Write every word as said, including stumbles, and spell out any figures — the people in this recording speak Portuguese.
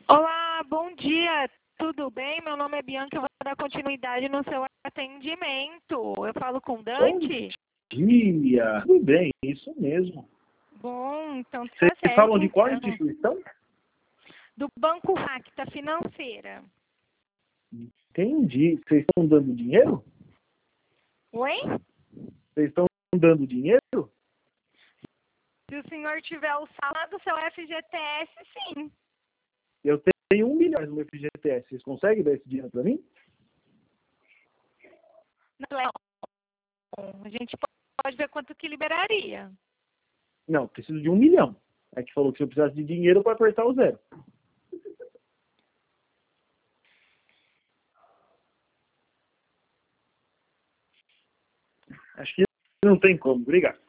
Olá, bom dia. Tudo bem? Meu nome é Bianca. Eu vou dar continuidade no seu atendimento. Eu falo com Dante? Bom dia. Tudo bem, isso mesmo. Bom, então tá Vocês certo. falam de qual Então. instituição? Do Banco Racta Financeira. Entendi. Vocês estão dando dinheiro? Oi? Vocês estão dando dinheiro? Se o senhor tiver o saldo do seu F G T S, sim. Eu tenho um milhão no F G T S. Vocês conseguem dar esse dinheiro para mim? Não, é bom. A gente pode ver quanto que liberaria. Não, preciso de um milhão. É que falou que se eu precisasse de dinheiro para apertar o zero. Acho que não tem como. Obrigado.